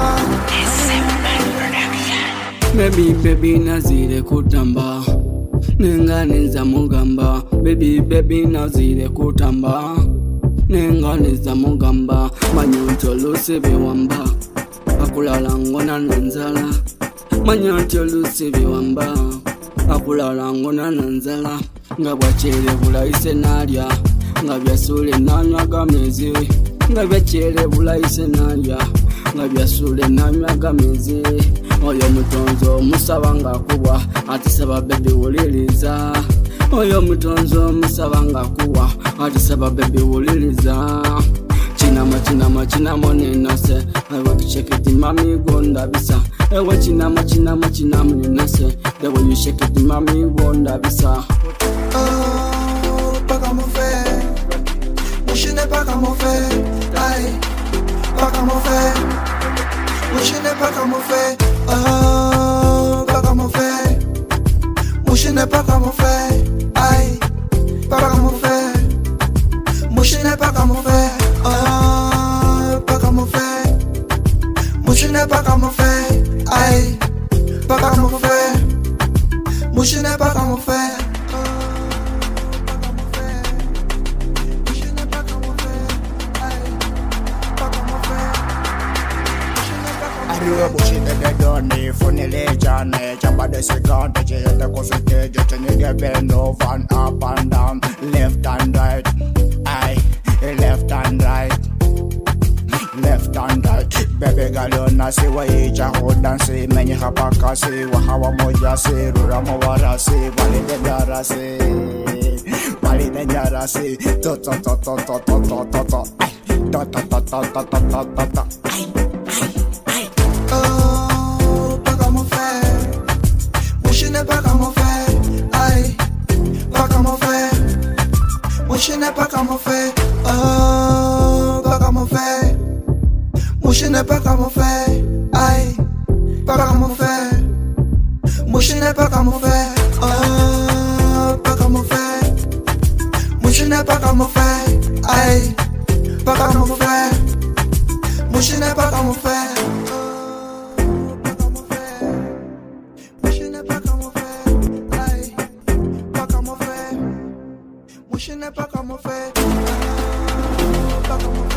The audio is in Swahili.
Baby nazire kutamba nenga neza mugamba baby nazire kutamba nenga neza mugamba manyonto lusibe wamba akulala ngona nanzala manyonto lusibe wamba akulala ngona nanzala nga bwachere bulaise nalya nga byasule nanywa gamezi nga bwachere bulaise nalya nga byasule nanywa gamezi oyo mutonzo musabanga kubwa atisaba baby uliliza oyo mutonzo musabanga kubwa atisaba baby uliliza china monena se ewe shake it mami gonda bisa ewe china monena se ewe you shake it mami gonda bisa pas comme on fait je n'ai pas comme on fait aïe pas comme on fait je n'ai pas comme on fait pas comme on fait je n'ai pas comme on fait aïe pas comme on fait je n'ai pas comme on fait pas comme on fait je n'ai pas comme on fait aïe pas comme on fait je n'ai pas comme on fait Bullshit they don't need funny legend. Jump the second, they hit the consultation. You get bend over and up and down, left and right. Aye, left and right. Left and right. Baby girl, you na see what you hold and see. Many hapaka see, wahawa moja see, rura mawara see, bali denjara see, bali denjara see. To to to to to to to to to. To to to to to to to to. Pas comme on fait, je n'ai pas comme on fait, aïe, pas comme on fait, je n'ai pas comme on fait, pas comme on fait, je n'ai pas comme on fait, aïe, pas comme on fait, je n'ai pas comme on fait, pas comme on fait, je n'ai pas comme on fait, aïe, pas comme on fait, je n'ai pas comme on fait. Je n'ai pas comment faire, pas comment faire.